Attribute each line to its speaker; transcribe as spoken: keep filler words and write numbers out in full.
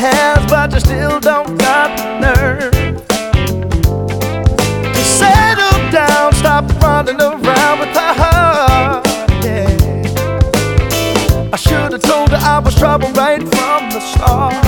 Speaker 1: has, but you still don't got the nerve to settle down, stop running around with her. Yeah, I should have told her I was trouble right from the start.